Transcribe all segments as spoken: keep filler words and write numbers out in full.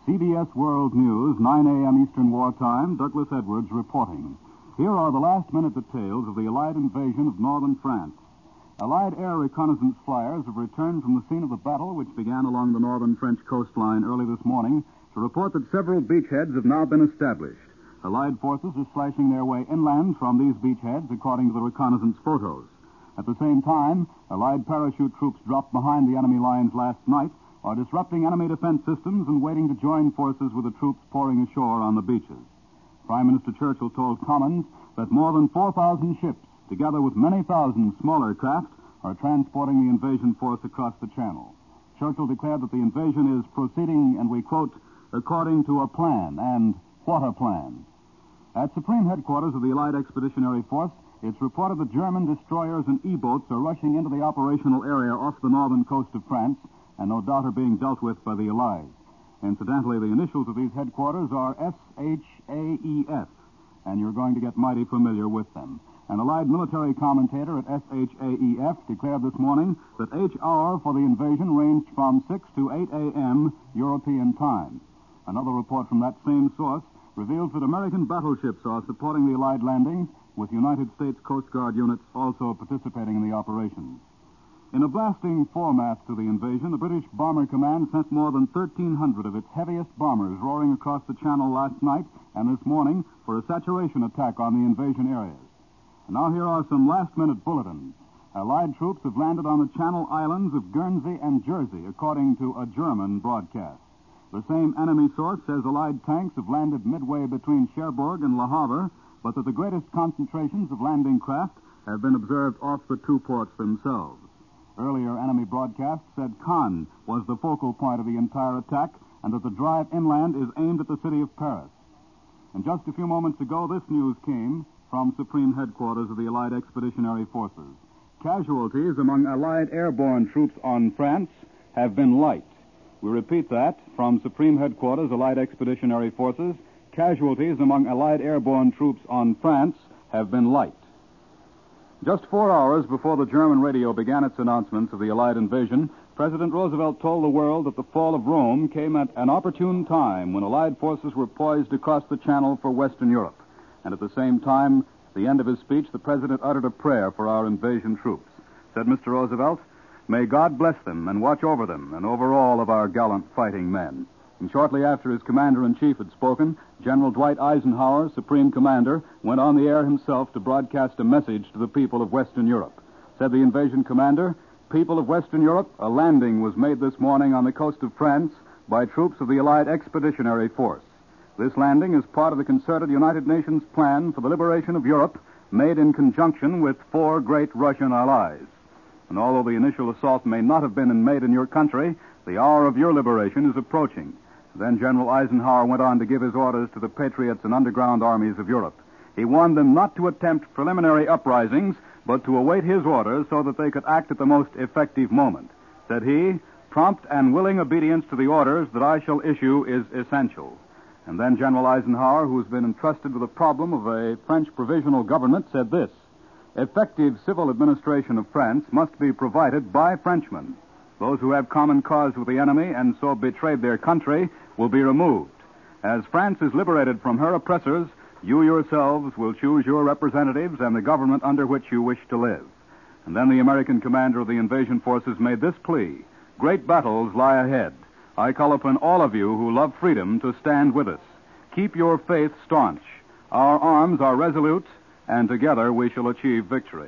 C B S World News, nine a.m. Eastern Wartime, Douglas Edwards reporting. Here are the last-minute details of the Allied invasion of northern France. Allied air reconnaissance flyers have returned from the scene of the battle, which began along the northern French coastline early this morning, to report that several beachheads have now been established. Allied forces are slashing their way inland from these beachheads, according to the reconnaissance photos. At the same time, Allied parachute troops dropped behind the enemy lines last night are disrupting enemy defense systems and waiting to join forces with the troops pouring ashore on the beaches. Prime Minister Churchill told Commons that more than four thousand ships, together with many thousand smaller craft, are transporting the invasion force across the Channel. Churchill declared that the invasion is proceeding, and we quote, according to a plan, and what a plan. At Supreme Headquarters of the Allied Expeditionary Force, it's reported that German destroyers and E-boats are rushing into the operational area off the northern coast of France, and no doubt are being dealt with by the Allies. Incidentally, the initials of these headquarters are S H A E F, and you're going to get mighty familiar with them. An Allied military commentator at S H A E F declared this morning that H hour for the invasion ranged from six to eight a.m. European time. Another report from that same source reveals that American battleships are supporting the Allied landings, with United States Coast Guard units also participating in the operations. In a blasting foremass to the invasion, the British Bomber Command sent more than thirteen hundred of its heaviest bombers roaring across the Channel last night and this morning for a saturation attack on the invasion areas. And now here are some last-minute bulletins. Allied troops have landed on the Channel Islands of Guernsey and Jersey, according to a German broadcast. The same enemy source says Allied tanks have landed midway between Cherbourg and Le Havre, but that the greatest concentrations of landing craft have been observed off the two ports themselves. Earlier enemy broadcasts said Cannes was the focal point of the entire attack and that the drive inland is aimed at the city of Paris. And just a few moments ago, this news came from Supreme Headquarters of the Allied Expeditionary Forces. Casualties among Allied airborne troops on France have been light. We repeat that, from Supreme Headquarters, Allied Expeditionary Forces, casualties among Allied airborne troops on France have been light. Just four hours before the German radio began its announcements of the Allied invasion, President Roosevelt told the world that the fall of Rome came at an opportune time when Allied forces were poised across the Channel for Western Europe. And at the same time, at the end of his speech, the President uttered a prayer for our invasion troops. Said Mister Roosevelt, "May God bless them and watch over them and over all of our gallant fighting men." And shortly after his commander-in-chief had spoken, General Dwight Eisenhower, Supreme Commander, went on the air himself to broadcast a message to the people of Western Europe. Said the invasion commander, "People of Western Europe, a landing was made this morning on the coast of France by troops of the Allied Expeditionary Force. This landing is part of the concerted United Nations plan for the liberation of Europe, made in conjunction with four great Russian allies. And although the initial assault may not have been made in your country, the hour of your liberation is approaching." Then General Eisenhower went on to give his orders to the patriots and underground armies of Europe. He warned them not to attempt preliminary uprisings, but to await his orders so that they could act at the most effective moment. Said he, "Prompt and willing obedience to the orders that I shall issue is essential." And then General Eisenhower, who's been entrusted with the problem of a French provisional government, said this, "Effective civil administration of France must be provided by Frenchmen. Those who have common cause with the enemy and so betrayed their country will be removed. As France is liberated from her oppressors, you yourselves will choose your representatives and the government under which you wish to live." And then the American commander of the invasion forces made this plea, "Great battles lie ahead. I call upon all of you who love freedom to stand with us. Keep your faith staunch. Our arms are resolute, and together we shall achieve victory."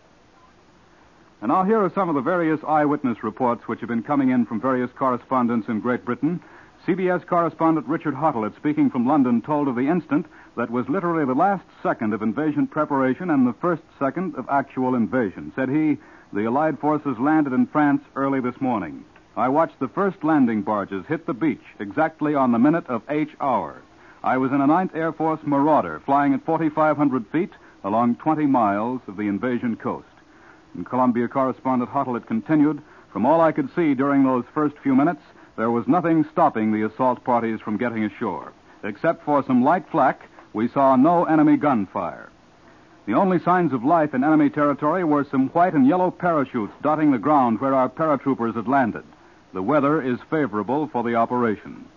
And now here are some of the various eyewitness reports which have been coming in from various correspondents in Great Britain. C B S correspondent Richard Hottelet, speaking from London, told of the instant that was literally the last second of invasion preparation and the first second of actual invasion. Said he, "The Allied forces landed in France early this morning. I watched the first landing barges hit the beach exactly on the minute of H hour. I was in a ninth Air Force Marauder flying at forty-five hundred feet along twenty miles of the invasion coast." And Columbia correspondent Hottelet continued, "From all I could see during those first few minutes, there was nothing stopping the assault parties from getting ashore. Except for some light flak, we saw no enemy gunfire. The only signs of life in enemy territory were some white and yellow parachutes dotting the ground where our paratroopers had landed. The weather is favorable for the operation."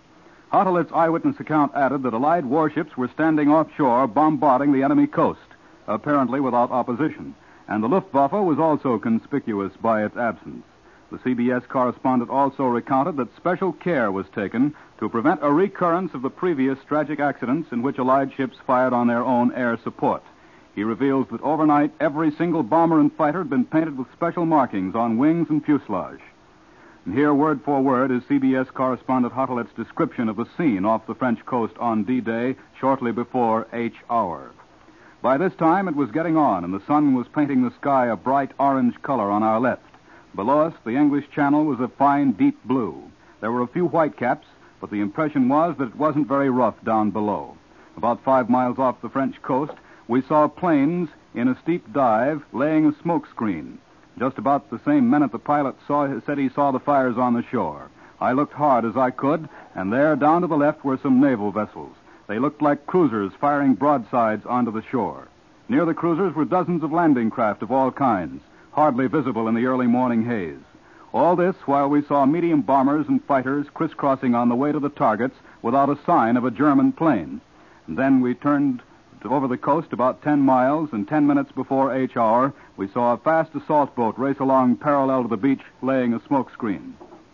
Hartelet's eyewitness account added that Allied warships were standing offshore bombarding the enemy coast, apparently without opposition, and the Luftwaffe was also conspicuous by its absence. The C B S correspondent also recounted that special care was taken to prevent a recurrence of the previous tragic accidents in which Allied ships fired on their own air support. He reveals that overnight, every single bomber and fighter had been painted with special markings on wings and fuselage. And here, word for word, is C B S correspondent Hartelet's description of the scene off the French coast on D-Day shortly before H hour. By this time, it was getting on, and the sun was painting the sky a bright orange color on our left. Below us, the English Channel was a fine, deep blue. There were a few whitecaps, but the impression was that it wasn't very rough down below. About five miles off the French coast, we saw planes in a steep dive laying a smoke screen. Just about the same minute the pilot saw, said he saw the fires on the shore. I looked hard as I could, and there, down to the left, were some naval vessels. They looked like cruisers firing broadsides onto the shore. Near the cruisers were dozens of landing craft of all kinds, hardly visible in the early morning haze. All this while we saw medium bombers and fighters crisscrossing on the way to the targets without a sign of a German plane. And then we turned to over the coast about ten miles, and ten minutes before H hour, we saw a fast assault boat race along parallel to the beach, laying a smoke screen.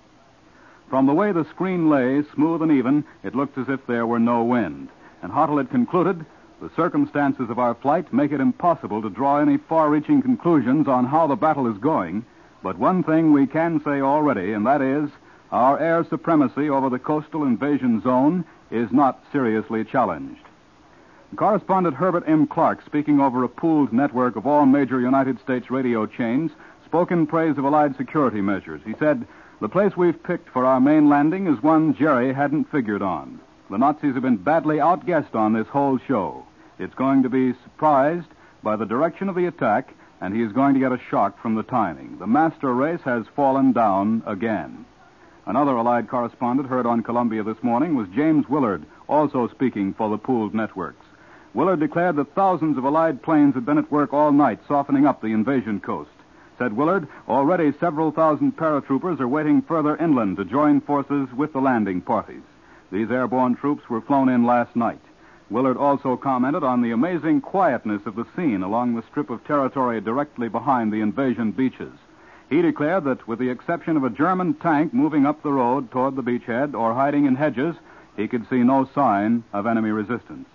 From the way the screen lay, smooth and even, it looked as if there were no wind. And Hartelet concluded, the circumstances of our flight make it impossible to draw any far-reaching conclusions on how the battle is going, but one thing we can say already, and that is, our air supremacy over the coastal invasion zone is not seriously challenged. Correspondent Herbert M. Clark, speaking over a pooled network of all major United States radio chains, spoke in praise of Allied security measures. He said, the place we've picked for our main landing is one Jerry hadn't figured on. The Nazis have been badly outguessed on this whole show. It's going to be surprised by the direction of the attack, and he is going to get a shock from the timing. The master race has fallen down again. Another Allied correspondent heard on Columbia this morning was James Willard, also speaking for the pooled networks. Willard declared that thousands of Allied planes had been at work all night softening up the invasion coast. Said Willard, already several thousand paratroopers are waiting further inland to join forces with the landing parties. These airborne troops were flown in last night. Willard also commented on the amazing quietness of the scene along the strip of territory directly behind the invasion beaches. He declared that with the exception of a German tank moving up the road toward the beachhead or hiding in hedges, he could see no sign of enemy resistance.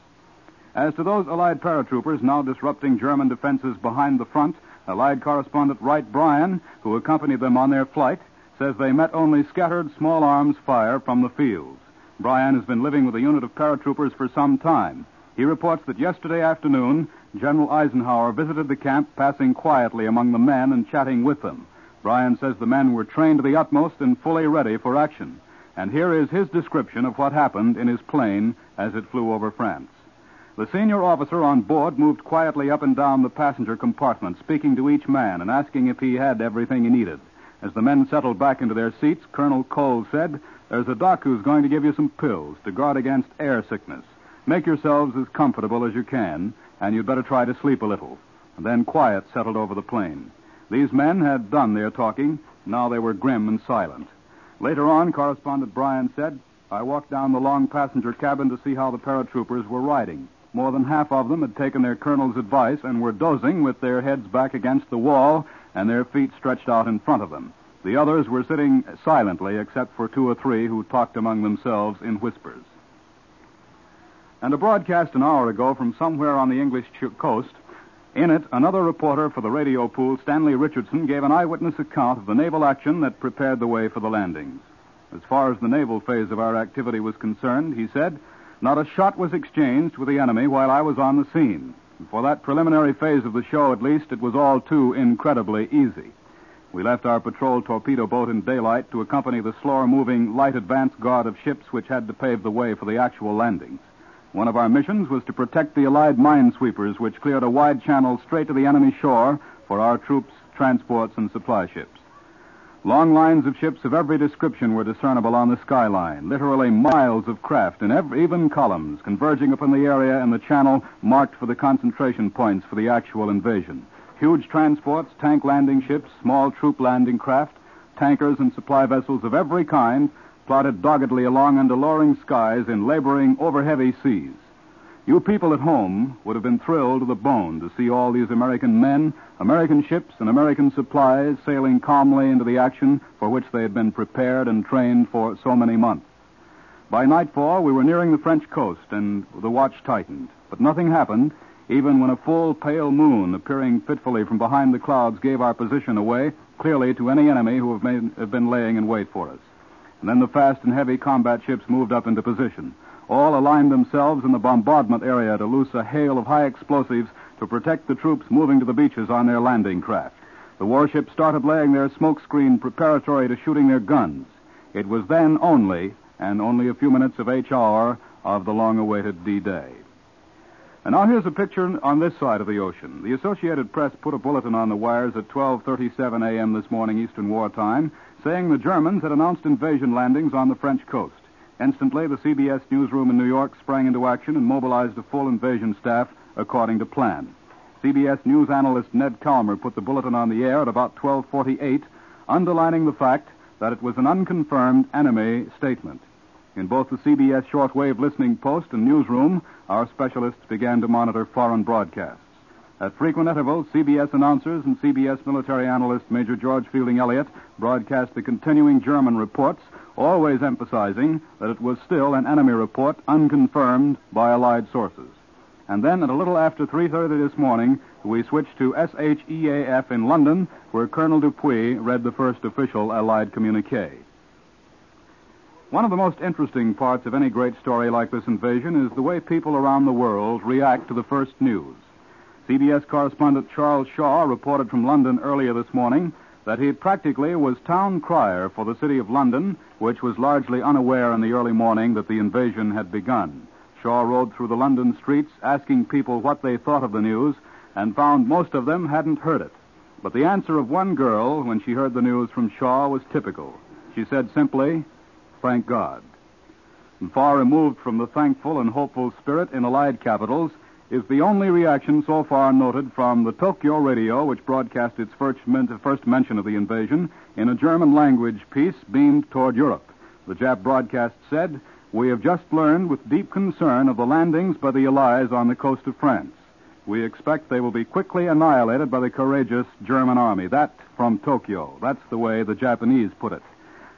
As to those Allied paratroopers now disrupting German defenses behind the front, Allied correspondent Wright Bryan, who accompanied them on their flight, says they met only scattered small arms fire from the fields. Bryan has been living with a unit of paratroopers for some time. He reports that yesterday afternoon, General Eisenhower visited the camp, passing quietly among the men and chatting with them. Bryan says the men were trained to the utmost and fully ready for action. And here is his description of what happened in his plane as it flew over France. The senior officer on board moved quietly up and down the passenger compartment, speaking to each man and asking if he had everything he needed. As the men settled back into their seats, Colonel Cole said, there's a doc who's going to give you some pills to guard against air sickness. Make yourselves as comfortable as you can, and you'd better try to sleep a little. And then quiet settled over the plane. These men had done their talking. Now they were grim and silent. Later on, Correspondent Bryan said, I walked down the long passenger cabin to see how the paratroopers were riding. More than half of them had taken their colonel's advice and were dozing with their heads back against the wall and their feet stretched out in front of them. The others were sitting silently, except for two or three who talked among themselves in whispers. And a broadcast an hour ago from somewhere on the English coast, in it, another reporter for the radio pool, Stanley Richardson, gave an eyewitness account of the naval action that prepared the way for the landings. As far as the naval phase of our activity was concerned, he said, not a shot was exchanged with the enemy while I was on the scene. For that preliminary phase of the show, at least, it was all too incredibly easy. We left our patrol torpedo boat in daylight to accompany the slower-moving light advance guard of ships which had to pave the way for the actual landings. One of our missions was to protect the Allied minesweepers, which cleared a wide channel straight to the enemy shore for our troops, transports, and supply ships. Long lines of ships of every description were discernible on the skyline, literally miles of craft in every, even columns, converging upon the area and the channel marked for the concentration points for the actual invasion. Huge transports, tank landing ships, small troop landing craft, tankers and supply vessels of every kind plodded doggedly along under lowering skies in laboring over heavy seas. You people at home would have been thrilled to the bone to see all these American men, American ships, and American supplies sailing calmly into the action for which they had been prepared and trained for so many months. By nightfall, we were nearing the French coast, and the watch tightened. But nothing happened, even when a full, pale moon appearing fitfully from behind the clouds gave our position away clearly to any enemy who have, made, have been laying in wait for us. And then the fast and heavy combat ships moved up into position. All aligned themselves in the bombardment area to loose a hail of high explosives to protect the troops moving to the beaches on their landing craft. The warships started laying their smoke screen preparatory to shooting their guns. It was then only, and only a few minutes of each hour, of the long-awaited D-Day. And now here's a picture on this side of the ocean. The Associated Press put a bulletin on the wires at twelve thirty-seven a.m. this morning Eastern Wartime, saying the Germans had announced invasion landings on the French coast. Instantly, the C B S newsroom in New York sprang into action and mobilized a full invasion staff according to plan. C B S News analyst Ned Calmer put the bulletin on the air at about twelve forty-eight, underlining the fact that it was an unconfirmed enemy statement. In both the C B S shortwave listening post and newsroom, our specialists began to monitor foreign broadcasts. At frequent intervals, C B S announcers and C B S military analyst Major George Fielding Elliott broadcast the continuing German reports, always emphasizing that it was still an enemy report unconfirmed by Allied sources. And then at a little after three thirty this morning, we switched to S H E A F in London, where Colonel Dupuy read the first official Allied communique. One of the most interesting parts of any great story like this invasion is the way people around the world react to the first news. C B S correspondent Charles Shaw reported from London earlier this morning that he practically was town crier for the city of London, which was largely unaware in the early morning that the invasion had begun. Shaw rode through the London streets asking people what they thought of the news and found most of them hadn't heard it. But the answer of one girl when she heard the news from Shaw was typical. She said simply, "Thank God." And far removed from the thankful and hopeful spirit in Allied capitals is the only reaction so far noted from the Tokyo radio, which broadcast its first, men- first mention of the invasion in a German-language piece beamed toward Europe. The Jap broadcast said, "We have just learned with deep concern of the landings by the Allies on the coast of France. We expect they will be quickly annihilated by the courageous German army." That from Tokyo. That's the way the Japanese put it.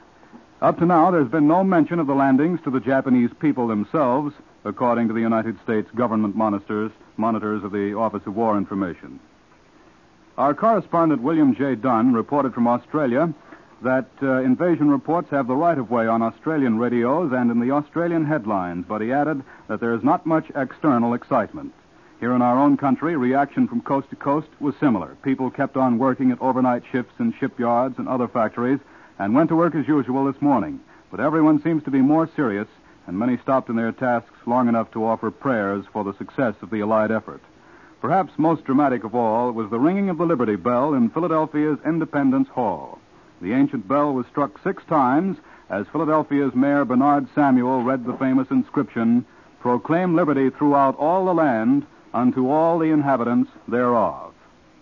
Up to now, there's been no mention of the landings to the Japanese people themselves, according to the United States government monitors, monitors of the Office of War Information. Our correspondent William J. Dunn reported from Australia that uh, invasion reports have the right-of-way on Australian radios and in the Australian headlines, but he added that there is not much external excitement. Here in our own country, reaction from coast to coast was similar. People kept on working at overnight shifts in shipyards and other factories and went to work as usual this morning. But everyone seems to be more serious, and many stopped in their tasks long enough to offer prayers for the success of the Allied effort. Perhaps most dramatic of all was the ringing of the Liberty Bell in Philadelphia's Independence Hall. The ancient bell was struck six times as Philadelphia's Mayor Bernard Samuel read the famous inscription, "Proclaim liberty throughout all the land unto all the inhabitants thereof."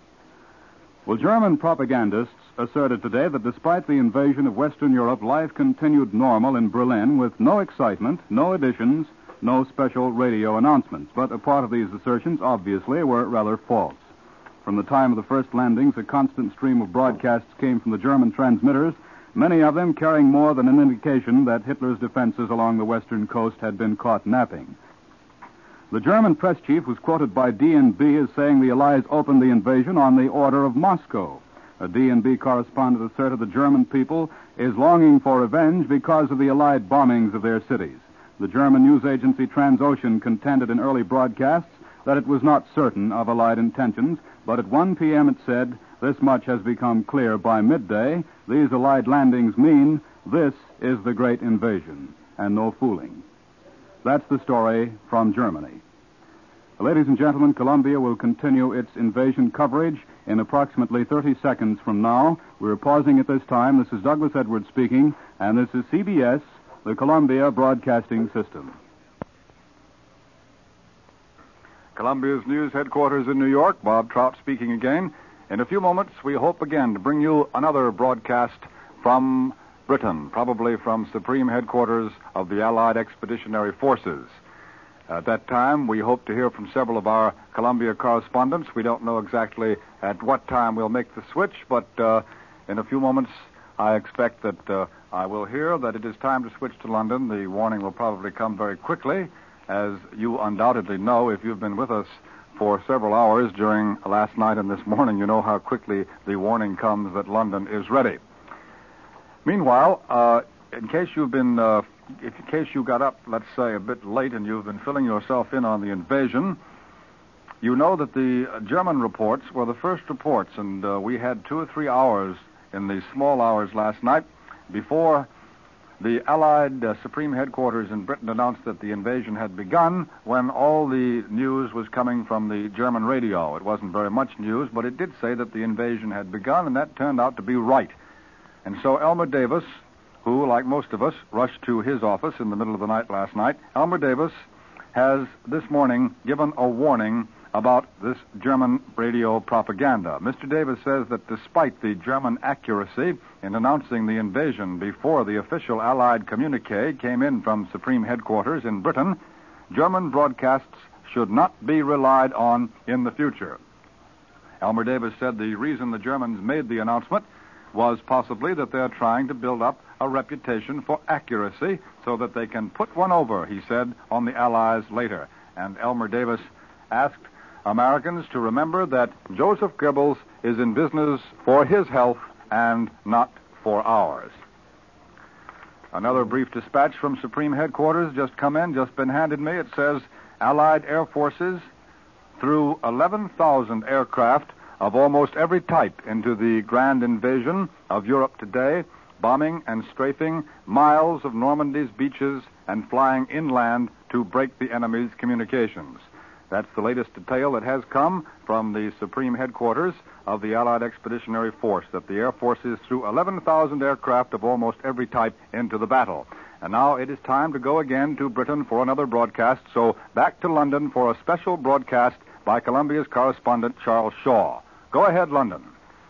Well, German propagandists asserted today that despite the invasion of Western Europe, life continued normal in Berlin with no excitement, no additions, no special radio announcements. But a part of these assertions, obviously, were rather false. From the time of the first landings, a constant stream of broadcasts came from the German transmitters, many of them carrying more than an indication that Hitler's defenses along the western coast had been caught napping. The German press chief was quoted by D and B as saying the Allies opened the invasion on the order of Moscow. A D and B correspondent asserted the German people is longing for revenge because of the Allied bombings of their cities. The German news agency Transocean contended in early broadcasts that it was not certain of Allied intentions, but at one p.m. it said, "This much has become clear by midday. These Allied landings mean this is the great invasion, and no fooling." That's the story from Germany. Ladies and gentlemen, Columbia will continue its invasion coverage in approximately thirty seconds from now. We're pausing at this time. This is Douglas Edwards speaking, and this is C B S, the Columbia Broadcasting System. Columbia's news headquarters in New York, Bob Trout speaking again. In a few moments, we hope again to bring you another broadcast from Britain, probably from Supreme Headquarters of the Allied Expeditionary Forces. At that time, we hope to hear from several of our Columbia correspondents. We don't know exactly at what time we'll make the switch, but uh, in a few moments, I expect that uh, I will hear that it is time to switch to London. The warning will probably come very quickly. As you undoubtedly know, if you've been with us for several hours during last night and this morning, you know how quickly the warning comes that London is ready. Meanwhile, uh, in case you've been, uh, if in case you got up, let's say, a bit late and you've been filling yourself in on the invasion, you know that the German reports were the first reports, and uh, we had two or three hours in the small hours last night before the Allied uh, Supreme Headquarters in Britain announced that the invasion had begun, when all the news was coming from the German radio. It wasn't very much news, but it did say that the invasion had begun, and that turned out to be right. And so Elmer Davis, who, like most of us, rushed to his office in the middle of the night last night, Elmer Davis has this morning given a warning about this German radio propaganda. Mister Davis says that despite the German accuracy in announcing the invasion before the official Allied communique came in from Supreme Headquarters in Britain, German broadcasts should not be relied on in the future. Elmer Davis said the reason the Germans made the announcement was possibly that they're trying to build up a reputation for accuracy so that they can put one over, he said, on the Allies later. And Elmer Davis asked Americans to remember that Joseph Goebbels is in business for his health and not for ours. Another brief dispatch from Supreme Headquarters just come in, just been handed me. It says Allied Air Forces threw eleven thousand aircraft of almost every type into the grand invasion of Europe today, bombing and strafing miles of Normandy's beaches and flying inland to break the enemy's communications. That's the latest detail that has come from the Supreme Headquarters of the Allied Expeditionary Force, that the Air Forces threw eleven thousand aircraft of almost every type into the battle. And now it is time to go again to Britain for another broadcast, so back to London for a special broadcast by Columbia's correspondent, Charles Shaw. Go ahead, London.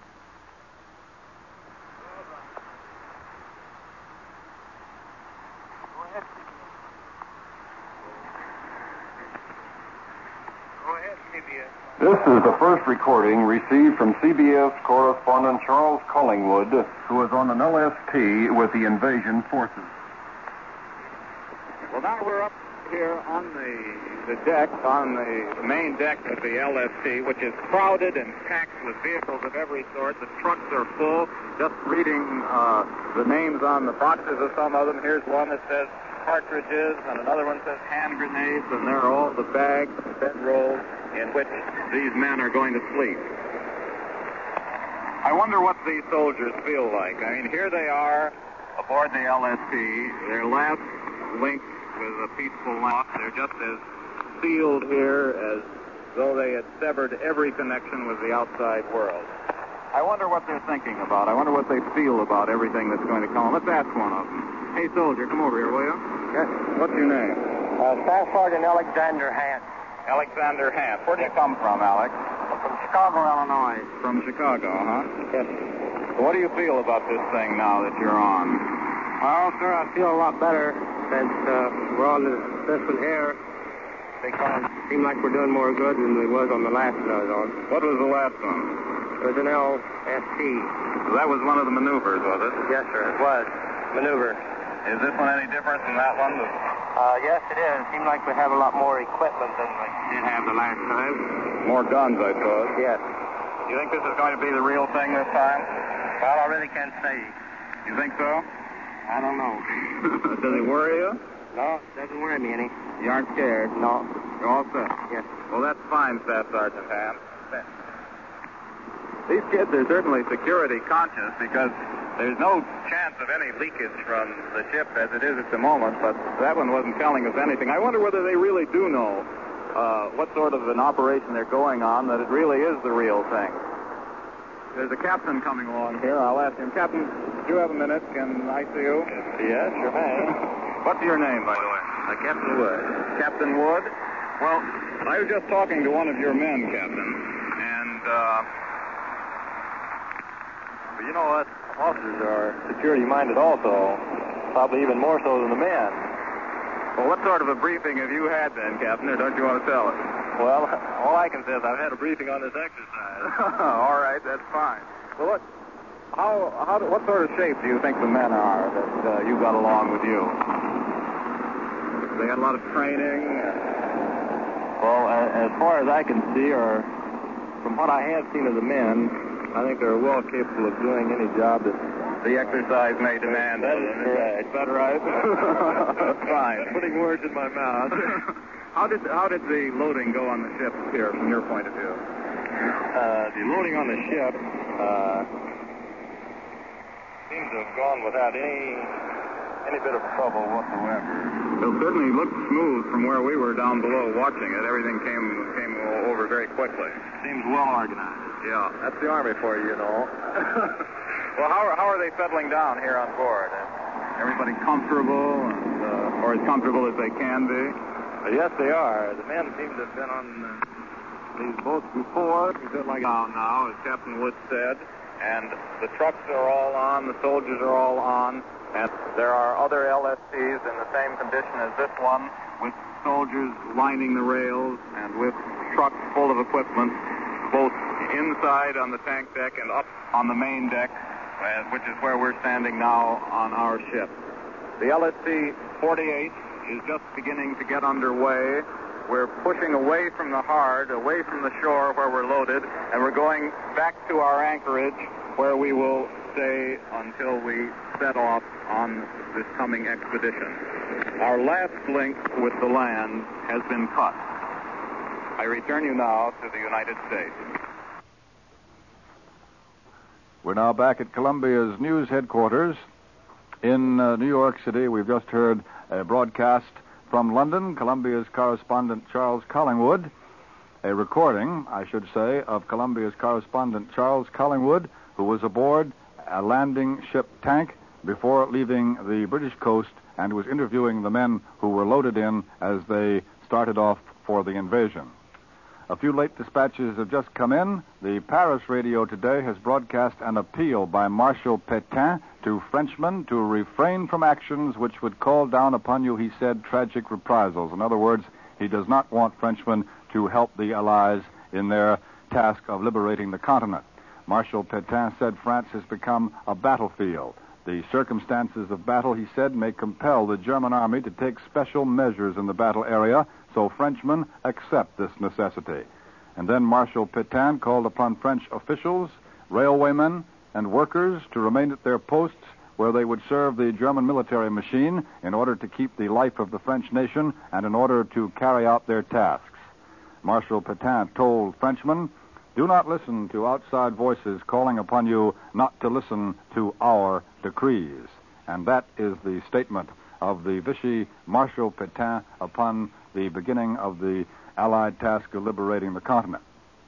This is the first recording received from C B S correspondent Charles Collingwood, who is on an L S T with the invasion forces. Well, now we're up here on the, the deck, on the main deck of the L S T, which is crowded and packed with vehicles of every sort. The trucks are full. Just reading uh, the names on the boxes of some of them. Here's one that says cartridges, and another one says hand grenades, and there are all the bags, bedrolls, in which these men are going to sleep. I wonder what these soldiers feel like. I mean, here they are aboard the L S T, their last link with a peaceful loss. They're just as sealed here as though they had severed every connection with the outside world. I wonder what they're thinking about. I wonder what they feel about everything that's going to come. Let's ask one of them. Hey, soldier, come over here, will you? Yes. What's your name? Uh, Staff Sergeant Alexander Hant. Alexander Hant. Where do you come from, Alex? From Chicago, Illinois. From Chicago, huh? Yes. What do you feel about this thing now that you're on? Well, sir, I feel a lot better since uh, we're on this, this one here, because it seems like we're doing more good than we was on the last one I was on. What was the last one? It was an L S T. That was one of the maneuvers, was it? Yes, sir, it was. Maneuver. Is this one any different than that one? Uh, yes, it is. It seems like we have a lot more equipment than we did have the last time. More guns, I suppose. Yes. You think this is going to be the real thing this time? Well, I really can't say. You think so? I don't know. Does it worry you? No, it doesn't worry me any. You aren't scared? No. You're all set? Yes. Well, that's fine, Staff Sergeant Ham. These kids are certainly security conscious because there's no chance of any leakage from the ship as it is at the moment, but that one wasn't telling us anything. I wonder whether they really do know uh, what sort of an operation they're going on, that it really is the real thing. There's a captain coming along here. I'll ask him. Captain, do you have a minute? Can I see you? Yes, sure may. What's your name, by the way? Uh, Captain Wood. Captain Wood? Well, I was just talking to one of your men, Captain, and, uh, you know what? officers are security-minded also, probably even more so than the men. Well, what sort of a briefing have you had then, Captain, or don't you want to tell us? Well, all I can say is I've had a briefing on this exercise. All right, that's fine. Well, what, how, how, what sort of shape do you think the men are that uh, you got along with you? They had a lot of training? Well, as far as I can see, or from what I have seen of the men, I think they're well capable of doing any job that the exercise may demand. That is correct. Is that right? That's fine. Putting words in my mouth. How did how did the loading go on the ship here, from your point of view? Uh, the loading on the ship uh, seems to have gone without any any bit of trouble whatsoever. It certainly looked smooth from where we were down below watching it. Everything came came over very quickly. Seems well organized. Yeah. That's the Army for you, you know. Well, how are, how are they settling down here on board? Everybody comfortable, and, uh, or as comfortable as they can be? Uh, yes, they are. The men seem to have been on uh, these boats before. They're like down now, as Captain Wood said, and the trucks are all on, the soldiers are all on, and there are other L S Ts in the same condition as this one, with soldiers lining the rails and with trucks full of equipment, both inside on the tank deck and up on the main deck, which is where we're standing now on our ship. The L S C forty-eight is just beginning to get underway. We're pushing away from the hard, away from the shore where we're loaded, and we're going back to our anchorage where we will stay until we set off on this coming expedition. Our last link with the land has been cut. I return you now to the United States. We're now back at Columbia's news headquarters in uh, New York City. We've just heard a broadcast from London, Columbia's correspondent Charles Collingwood, a recording, I should say, of Columbia's correspondent Charles Collingwood, who was aboard a landing ship tank before leaving the British coast and was interviewing the men who were loaded in as they started off for the invasion. A few late dispatches have just come in. The Paris radio today has broadcast an appeal by Marshal Pétain to Frenchmen to refrain from actions which would call down upon you, he said, tragic reprisals. In other words, he does not want Frenchmen to help the Allies in their task of liberating the continent. Marshal Pétain said France has become a battlefield. The circumstances of battle, he said, may compel the German army to take special measures in the battle area, so Frenchmen accept this necessity. And then Marshal Pétain called upon French officials, railwaymen, and workers to remain at their posts where they would serve the German military machine in order to keep the life of the French nation and in order to carry out their tasks. Marshal Pétain told Frenchmen, do not listen to outside voices calling upon you not to listen to our decrees. And that is the statement of the Vichy Marshal Pétain upon the beginning of the Allied task of liberating the continent.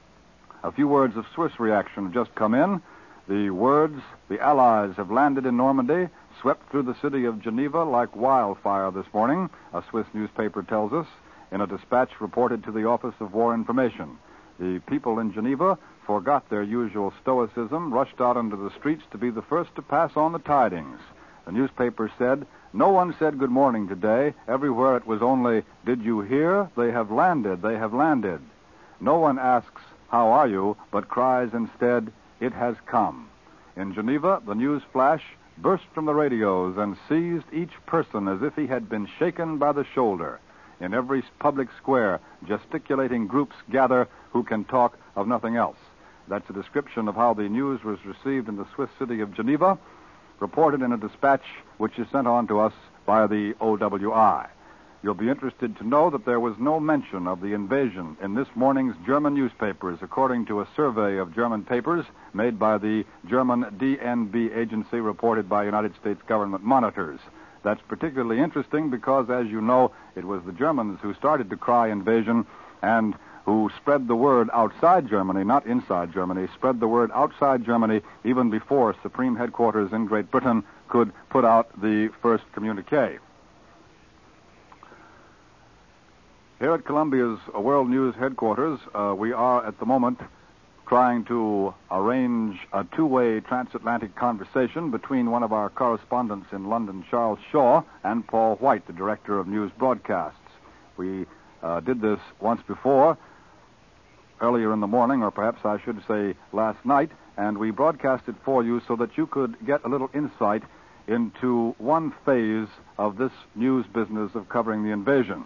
A few words of Swiss reaction have just come in. The words, the Allies have landed in Normandy, swept through the city of Geneva like wildfire this morning, a Swiss newspaper tells us, in a dispatch reported to the Office of War Information. The people in Geneva forgot their usual stoicism, rushed out into the streets to be the first to pass on the tidings. The newspaper said, no one said good morning today. Everywhere it was only, did you hear? They have landed, they have landed. No one asks, how are you, but cries instead, it has come. In Geneva, the news flash burst from the radios and seized each person as if he had been shaken by the shoulder. In every public square, gesticulating groups gather who can talk of nothing else. That's a description of how the news was received in the Swiss city of Geneva, reported in a dispatch which is sent on to us by the O W I. You'll be interested to know that there was no mention of the invasion in this morning's German newspapers, according to a survey of German papers made by the German D N B agency reported by United States government monitors. That's particularly interesting because, as you know, it was the Germans who started to cry invasion and who spread the word outside Germany, not inside Germany, spread the word outside Germany even before Supreme Headquarters in Great Britain could put out the first communique. Here at Columbia's World News Headquarters, uh, we are at the moment trying to arrange a two-way transatlantic conversation between one of our correspondents in London, Charles Shaw, and Paul White, the director of news broadcasts. We uh, did this once before, earlier in the morning, or perhaps I should say last night, and we broadcast it for you so that you could get a little insight into one phase of this news business of covering the invasion.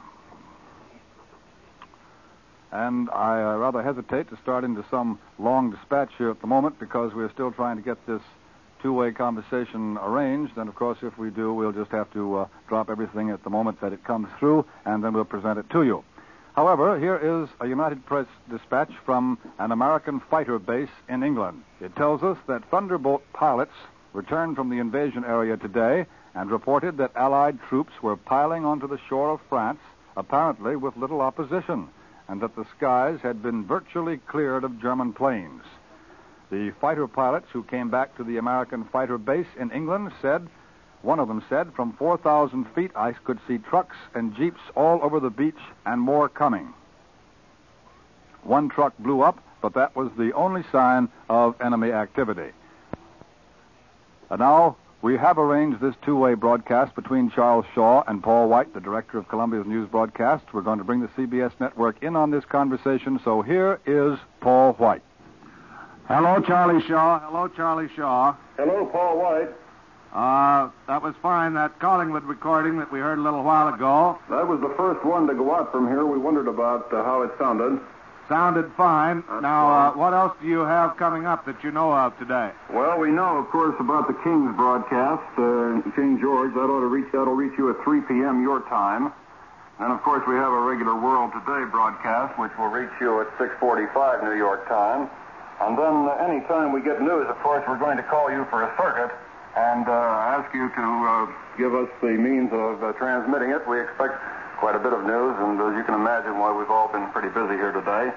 And I uh, rather hesitate to start into some long dispatch here at the moment because we're still trying to get this two-way conversation arranged. And, of course, if we do, we'll just have to uh, drop everything at the moment that it comes through, and then we'll present it to you. However, here is a United Press dispatch from an American fighter base in England. It tells us that Thunderbolt pilots returned from the invasion area today and reported that Allied troops were piling onto the shore of France, apparently with little opposition, and that the skies had been virtually cleared of German planes. The fighter pilots who came back to the American fighter base in England said, one of them said, from four thousand feet I could see trucks and jeeps all over the beach and more coming. One truck blew up, but that was the only sign of enemy activity. And now we have arranged this two-way broadcast between Charles Shaw and Paul White, the director of Columbia's news broadcast. We're going to bring the C B S network in on this conversation, so here is Paul White. Hello, Charlie Shaw. Hello, Charlie Shaw. Hello, Paul White. Uh, that was fine, that Collingwood recording that we heard a little while ago. That was the first one to go out from here. We wondered about uh, how it sounded. Sounded fine. That's now, fine. uh, what else do you have coming up that you know of today? Well, we know, of course, about the King's broadcast, uh, King George. That ought to reach, that'll reach you at three p.m. your time. And, of course, we have a regular World Today broadcast, which will reach you at six forty-five New York time. And then uh, any time we get news, of course, we're going to call you for a circuit and uh, ask you to uh, give us the means of uh, transmitting it. We expect quite a bit of news, and as you can imagine, why we've all been pretty busy here today.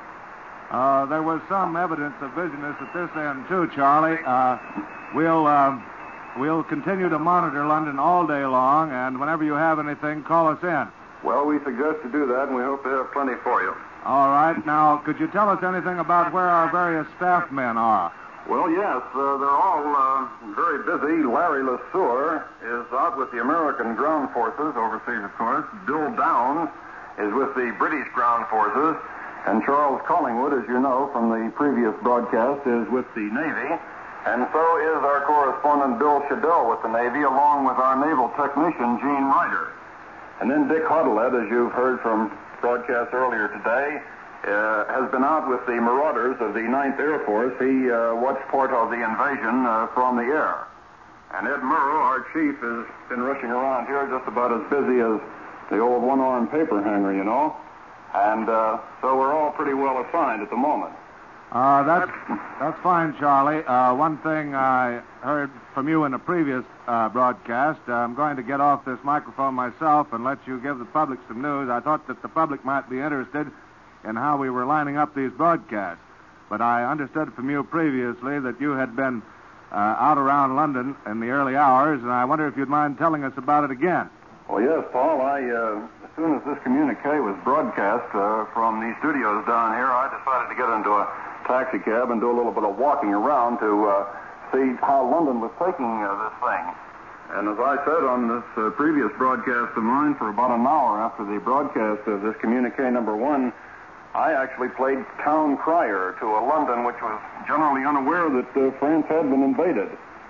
Uh, there was some evidence of busyness at this end, too, Charlie. Uh, we'll, uh, we'll continue to monitor London all day long, and whenever you have anything, call us in. Well, we suggest to do that, and we hope to have plenty for you. All right. Now, could you tell us anything about where our various staff men are? Well, yes, uh, they're all uh, very busy. Larry LeSueur is out with the American ground forces, overseas, of course. Bill Downs is with the British ground forces. And Charles Collingwood, as you know from the previous broadcast, is with the Navy. And so is our correspondent Bill Shadell with the Navy, along with our naval technician, Gene Ryder. And then Dick Huddlett, as you've heard from broadcasts earlier today, Uh, has been out with the Marauders of the ninth Air Force. He uh, watched part of the invasion uh, from the air. And Ed Murrow, our chief, has been rushing around here just about as busy as the old one-armed paper hanger, you know. And uh, so we're all pretty well assigned at the moment. Uh, that's, that's fine, Charlie. Uh, one thing I heard from you in a previous uh, broadcast, uh, I'm going to get off this microphone myself and let you give the public some news. I thought that the public might be interested in how we were lining up these broadcasts. But I understood from you previously that you had been uh, out around London in the early hours, and I wonder if you'd mind telling us about it again. Well, yes, Paul. I, uh, as soon as this communique was broadcast uh, from these studios down here, I decided to get into a taxi cab and do a little bit of walking around to uh, see how London was taking uh, this thing. And as I said on this uh, previous broadcast of mine, for about an hour after the broadcast of this communique number one, I actually played town crier to a London which was generally unaware that uh, France had been invaded.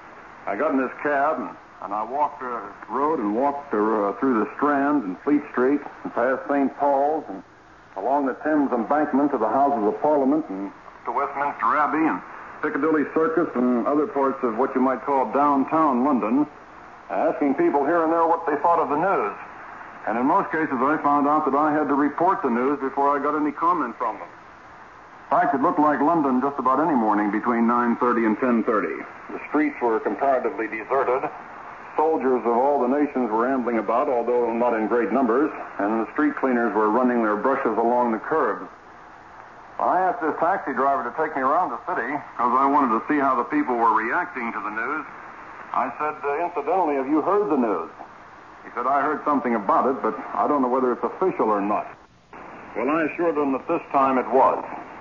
I got in this cab and, and I walked the uh, road and walked uh, through the Strand and Fleet Street and past Saint Paul's and along the Thames Embankment to the Houses of Parliament and to Westminster Abbey and Piccadilly Circus and other parts of what you might call downtown London, asking people here and there what they thought of the news. And in most cases, I found out that I had to report the news before I got any comment from them. In fact, it looked like London just about any morning between nine thirty and ten thirty. The streets were comparatively deserted. Soldiers of all the nations were ambling about, although not in great numbers, and the street cleaners were running their brushes along the curbs. I asked this taxi driver to take me around the city because I wanted to see how the people were reacting to the news. I said, uh, incidentally, have you heard the news? He said, I heard something about it, but I don't know whether it's official or not. Well, I assured him that this time it was.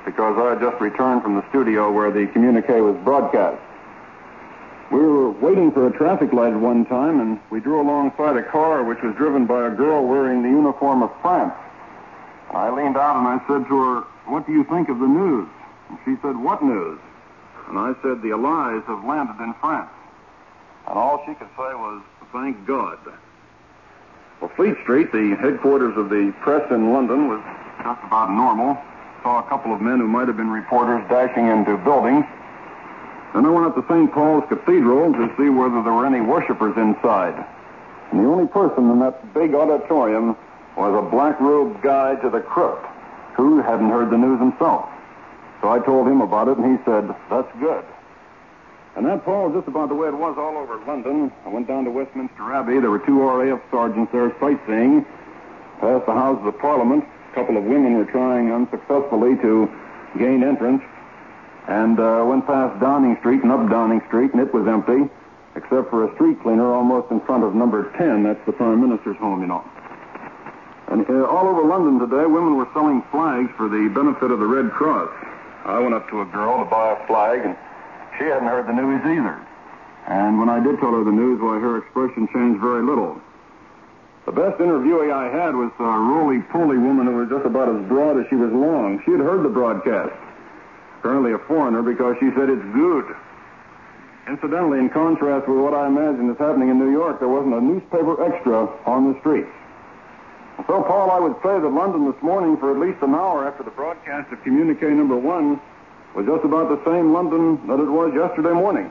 because I had just returned from the studio where the communique was broadcast. We were waiting for a traffic light at one time, and we drew alongside a car which was driven by a girl wearing the uniform of France. I leaned out and I said to her, "What do you think of the news?" And she said, "What news?" And I said, "The Allies have landed in France." And all she could say was, "Thank God." Well, Fleet Street, the headquarters of the press in London, was just about normal. Saw a couple of men who might have been reporters dashing into buildings. Then I went up to Saint Paul's Cathedral to see whether there were any worshipers inside. And the only person in that big auditorium was a black-robed guide to the crypt who hadn't heard the news himself. So I told him about it, and he said, "That's good." And that, Paul, is just about the way it was all over London. I went down to Westminster Abbey. There were two R A F sergeants there sightseeing. Past the Houses of Parliament, a couple of women were trying unsuccessfully to gain entrance. And uh, went past Downing Street and up Downing Street, and it was empty, except for a street cleaner almost in front of number ten. That's the Prime Minister's home, you know. And uh, all over London today, women were selling flags for the benefit of the Red Cross. I went up to a girl to buy a flag, and she hadn't heard the news either. And when I did tell her the news, why, her expression changed very little. The best interviewee I had was a roly-poly woman who was just about as broad as she was long. She had heard the broadcast. Apparently a foreigner, because she said it's good. Incidentally, in contrast with what I imagine is happening in New York, there wasn't a newspaper extra on the streets. So, Paul, I would say that London this morning, for at least an hour after the broadcast of communique number one, was just about the same London that it was yesterday morning.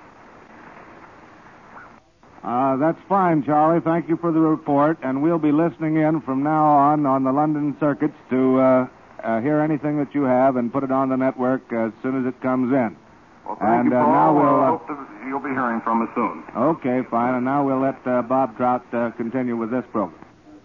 Uh, that's fine, Charlie. Thank you for the report, and we'll be listening in from now on on the London circuits to uh, uh, hear anything that you have and put it on the network as soon as it comes in. Well, thank and you, uh, Paul. now we'll, I uh, hope that you'll be hearing from us soon. Okay, fine, and now we'll let uh, Bob Trout uh, continue with this program.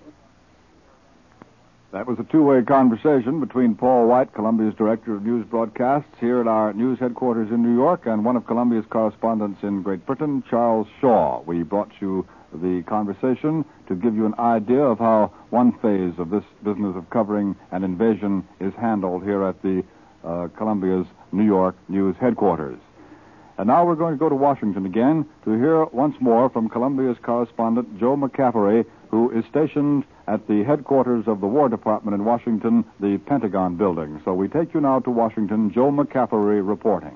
That was a two-way conversation between Paul White, Columbia's Director of News Broadcasts, here at our news headquarters in New York, and one of Columbia's correspondents in Great Britain, Charles Shaw. We brought you the conversation to give you an idea of how one phase of this business of covering an invasion is handled here at the uh, Columbia's New York news headquarters. And now we're going to go to Washington again to hear once more from Columbia's correspondent, Joe McCaffery, who is stationed at the headquarters of the War Department in Washington, the Pentagon Building. So we take you now to Washington, Joe McCaffery reporting.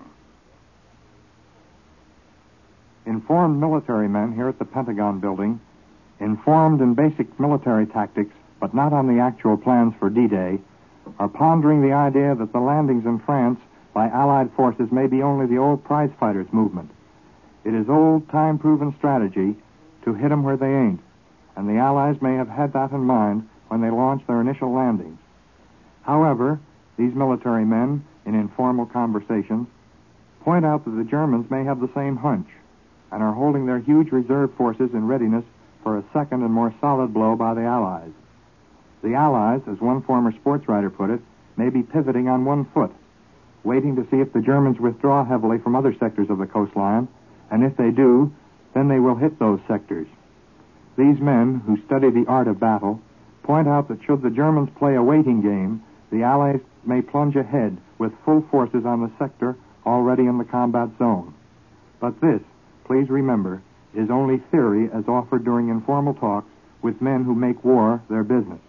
Informed military men here at the Pentagon Building, informed in basic military tactics, but not on the actual plans for D-Day, are pondering the idea that the landings in France by Allied forces may be only the old prize fighters movement. It is old, time-proven strategy to hit them where they ain't, and the Allies may have had that in mind when they launched their initial landings. However, these military men, in informal conversations, point out that the Germans may have the same hunch and are holding their huge reserve forces in readiness for a second and more solid blow by the Allies. The Allies, as one former sports writer put it, may be pivoting on one foot, waiting to see if the Germans withdraw heavily from other sectors of the coastline, and if they do, then they will hit those sectors. These men, who study the art of battle, point out that should the Germans play a waiting game, the Allies may plunge ahead with full forces on the sector already in the combat zone. But this, please remember, is only theory as offered during informal talks with men who make war their business.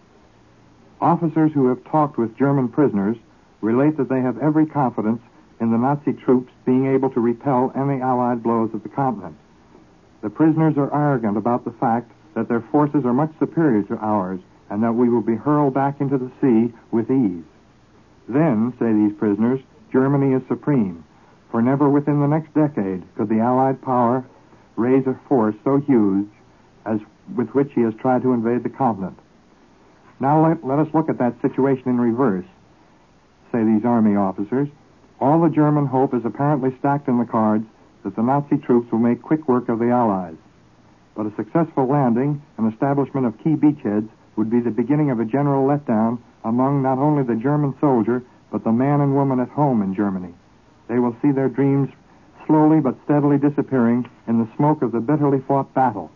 Officers who have talked with German prisoners relate that they have every confidence in the Nazi troops being able to repel any Allied blows at the continent. The prisoners are arrogant about the fact that their forces are much superior to ours and that we will be hurled back into the sea with ease. Then, say these prisoners, Germany is supreme, for never within the next decade could the Allied power raise a force so huge as with which he has tried to invade the continent. Now let, let us look at that situation in reverse, say these army officers. All the German hope is apparently stacked in the cards that the Nazi troops will make quick work of the Allies. But a successful landing and establishment of key beachheads would be the beginning of a general letdown among not only the German soldier, but the man and woman at home in Germany. They will see their dreams slowly but steadily disappearing in the smoke of the bitterly fought battle.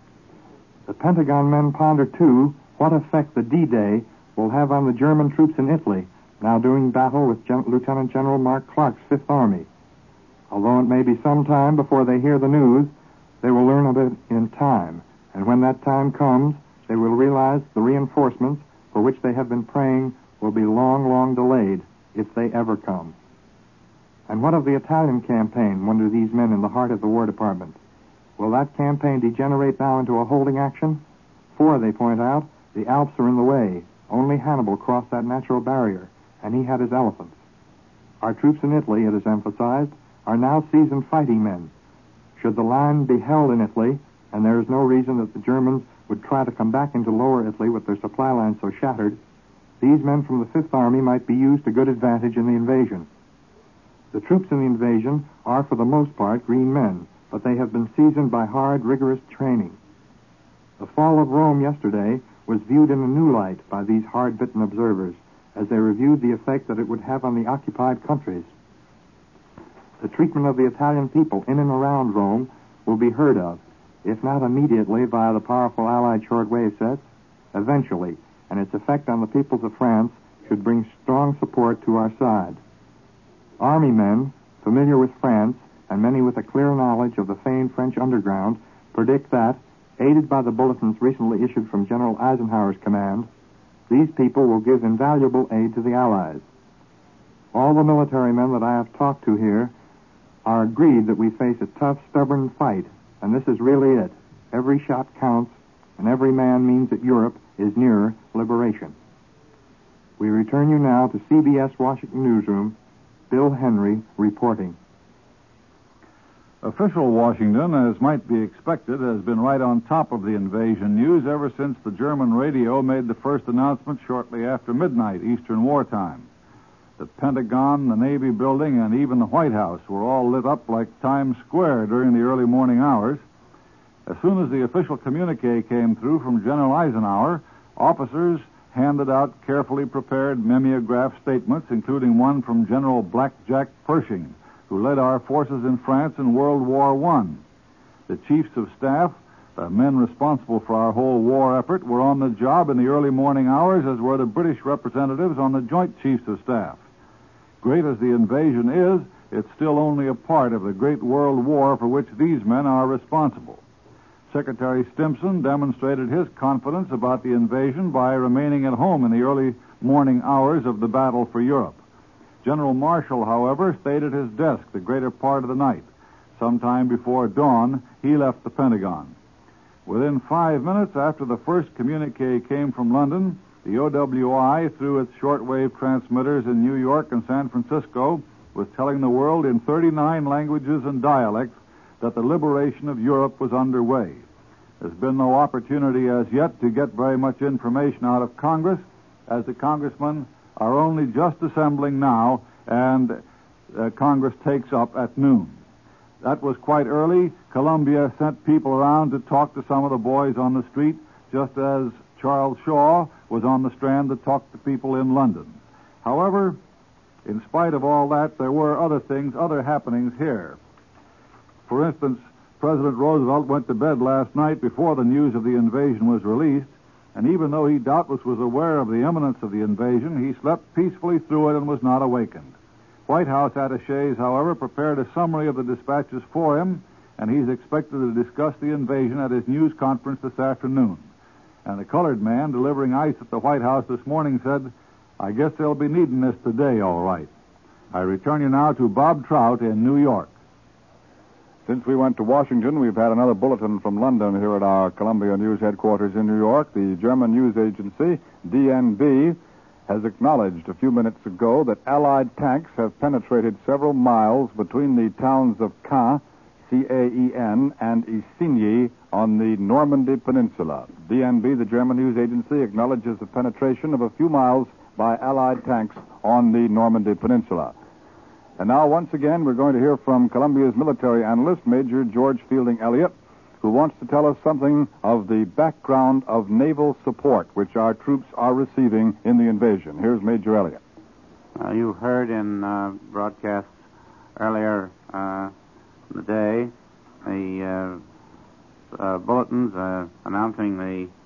The Pentagon men ponder, too, what effect the D-Day will have on the German troops in Italy, now doing battle with Gen- Lieutenant General Mark Clark's Fifth Army. Although it may be some time before they hear the news, they will learn of it in time. And when that time comes, they will realize the reinforcements for which they have been praying will be long, long delayed, if they ever come. And what of the Italian campaign, wonder these men in the heart of the War Department? Will that campaign degenerate now into a holding action? For, they point out, the Alps are in the way. Only Hannibal crossed that natural barrier, and he had his elephants. Our troops in Italy, it is emphasized, are now seasoned fighting men. Should the line be held in Italy, and there is no reason that the Germans would try to come back into Lower Italy with their supply lines so shattered, these men from the Fifth Army might be used to good advantage in the invasion. The troops in the invasion are, for the most part, green men, but they have been seasoned by hard, rigorous training. The fall of Rome yesterday was viewed in a new light by these hard-bitten observers as they reviewed the effect that it would have on the occupied countries. The treatment of the Italian people in and around Rome will be heard of, if not immediately via the powerful Allied shortwave sets, eventually, and its effect on the peoples of France should bring strong support to our side. Army men, familiar with France, and many with a clear knowledge of the famed French underground, predict that, aided by the bulletins recently issued from General Eisenhower's command, these people will give invaluable aid to the Allies. All the military men that I have talked to here are agreed that we face a tough, stubborn fight, and this is really it. Every shot counts, and every man means that Europe is nearer liberation. We return you now to C B S Washington Newsroom. Bill Henry reporting. Official Washington, as might be expected, has been right on top of the invasion news ever since the German radio made the first announcement shortly after midnight, Eastern Wartime. The Pentagon, the Navy building, and even the White House were all lit up like Times Square during the early morning hours. As soon as the official communique came through from General Eisenhower, officers handed out carefully prepared mimeograph statements, including one from General Blackjack Pershing, who led our forces in France in World War One. The chiefs of staff, the men responsible for our whole war effort, were on the job in the early morning hours, as were the British representatives on the Joint Chiefs of Staff. Great as the invasion is, it's still only a part of the great world war for which these men are responsible. Secretary Stimson demonstrated his confidence about the invasion by remaining at home in the early morning hours of the battle for Europe. General Marshall, however, stayed at his desk the greater part of the night. Sometime before dawn, he left the Pentagon. Within five minutes after the first communique came from London, the O W I, through its shortwave transmitters in New York and San Francisco, was telling the world in thirty-nine languages and dialects that the liberation of Europe was underway. There's been no opportunity as yet to get very much information out of Congress, as the congressmen are only just assembling now, and uh, Congress takes up at noon. That was quite early. Columbia sent people around to talk to some of the boys on the street, just as Charles Shaw was on the Strand to talk to people in London. However, in spite of all that, there were other things, other happenings here. For instance, President Roosevelt went to bed last night before the news of the invasion was released, and even though he doubtless was aware of the imminence of the invasion, he slept peacefully through it and was not awakened. White House attachés, however, prepared a summary of the dispatches for him, and he's expected to discuss the invasion at his news conference this afternoon. And the colored man delivering ice at the White House this morning said, "I guess they'll be needing this today, all right." I return you now to Bob Trout in New York. Since we went to Washington, we've had another bulletin from London here at our Columbia News headquarters in New York. The German news agency, D N B, has acknowledged a few minutes ago that Allied tanks have penetrated several miles between the towns of Caen, C A E N, and Isigny on the Normandy Peninsula. D N B, the German news agency, acknowledges the penetration of a few miles by Allied tanks on the Normandy Peninsula. And now, once again, we're going to hear from Columbia's military analyst, Major George Fielding Elliott, who wants to tell us something of the background of naval support which our troops are receiving in the invasion. Here's Major Elliott. Uh, you heard in uh, broadcasts earlier uh, in the day the uh, uh, bulletins uh, announcing the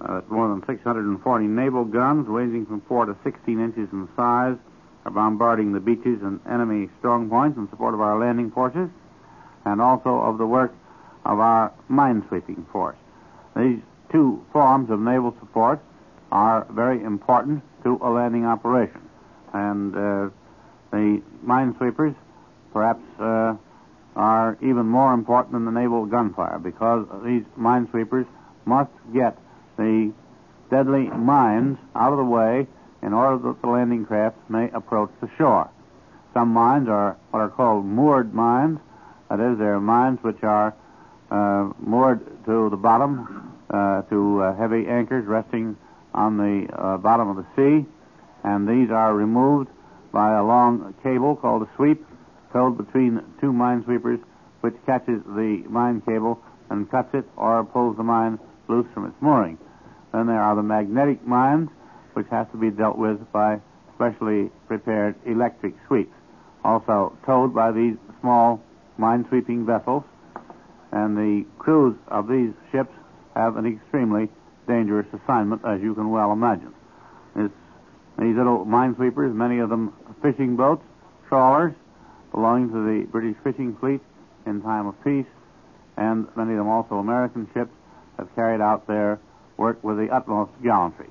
uh, more than six hundred forty naval guns, ranging from four to sixteen inches in size, are bombarding the beaches and enemy strong points in support of our landing forces, and also of the work of our minesweeping force. These two forms of naval support are very important to a landing operation, and uh, the minesweepers perhaps uh, are even more important than the naval gunfire, because these minesweepers must get the deadly mines out of the way in order that the landing craft may approach the shore. Some mines are what are called moored mines. That is, they're mines which are uh, moored to the bottom, uh, to uh, heavy anchors resting on the uh, bottom of the sea, and these are removed by a long cable called a sweep, towed between two minesweepers, which catches the mine cable and cuts it or pulls the mine loose from its mooring. Then there are the magnetic mines, which has to be dealt with by specially prepared electric sweeps, also towed by these small mine-sweeping vessels, and the crews of these ships have an extremely dangerous assignment, as you can well imagine. It's, these little minesweepers, many of them fishing boats, trawlers, belonging to the British fishing fleet in time of peace, and many of them also American ships, have carried out their work with the utmost gallantry.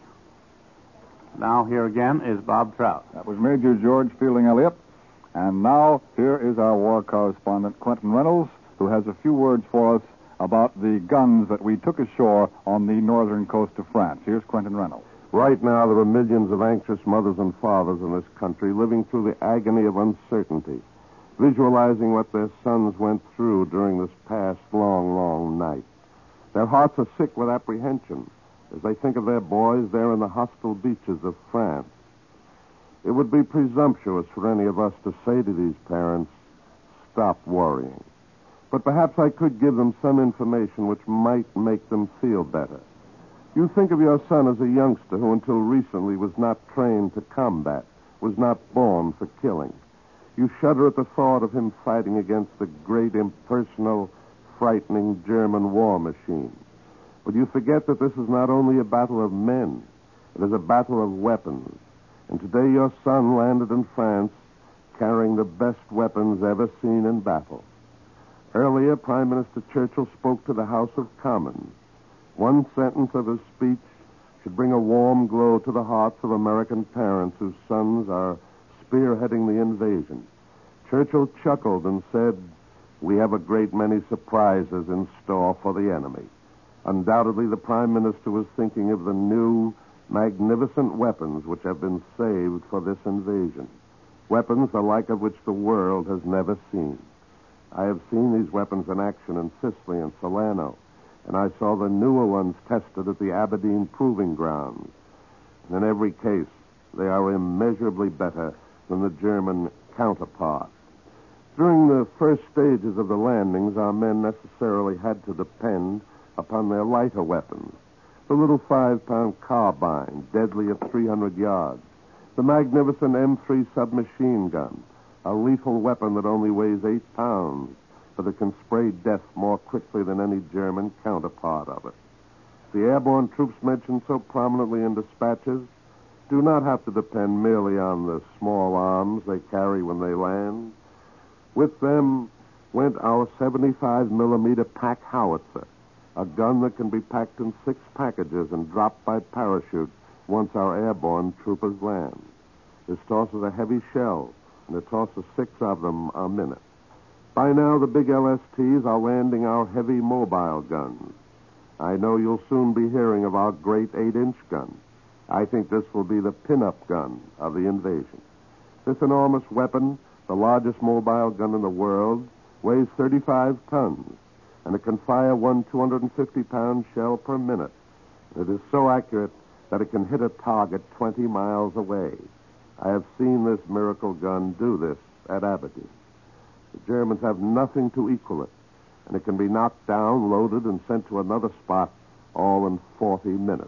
Now here again is Bob Trout. That was Major George Fielding Elliott. And now here is our war correspondent, Quentin Reynolds, who has a few words for us about the guns that we took ashore on the northern coast of France. Here's Quentin Reynolds. Right now, there are millions of anxious mothers and fathers in this country living through the agony of uncertainty, visualizing what their sons went through during this past long, long night. Their hearts are sick with apprehension as they think of their boys there in the hostile beaches of France. It would be presumptuous for any of us to say to these parents, stop worrying. But perhaps I could give them some information which might make them feel better. You think of your son as a youngster who until recently was not trained to combat, was not born for killing. You shudder at the thought of him fighting against the great, impersonal, frightening German war machine. But you forget that this is not only a battle of men, it is a battle of weapons. And today your son landed in France carrying the best weapons ever seen in battle. Earlier, Prime Minister Churchill spoke to the House of Commons. One sentence of his speech should bring a warm glow to the hearts of American parents whose sons are spearheading the invasion. Churchill chuckled and said, "We have a great many surprises in store for the enemy." Undoubtedly, the Prime Minister was thinking of the new, magnificent weapons which have been saved for this invasion. Weapons the like of which the world has never seen. I have seen these weapons in action in Sicily and Salerno, and I saw the newer ones tested at the Aberdeen Proving Grounds. And in every case, they are immeasurably better than the German counterpart. During the first stages of the landings, our men necessarily had to depend upon their lighter weapons. The little five-pound carbine, deadly at three hundred yards. The magnificent M three submachine gun, a lethal weapon that only weighs eight pounds, but it can spray death more quickly than any German counterpart of it. The airborne troops mentioned so prominently in dispatches do not have to depend merely on the small arms they carry when they land. With them went our seventy-five millimeter pack howitzer, a gun that can be packed in six packages and dropped by parachute once our airborne troopers land. This tosses a heavy shell, and it tosses six of them a minute. By now, the big L S Ts are landing our heavy mobile guns. I know you'll soon be hearing of our great eight-inch gun. I think this will be the pin-up gun of the invasion. This enormous weapon, the largest mobile gun in the world, weighs thirty-five tons, and it can fire one two hundred fifty pound shell per minute. It is so accurate that it can hit a target twenty miles away. I have seen this miracle gun do this at Aberdeen. The Germans have nothing to equal it, and it can be knocked down, loaded, and sent to another spot all in forty minutes.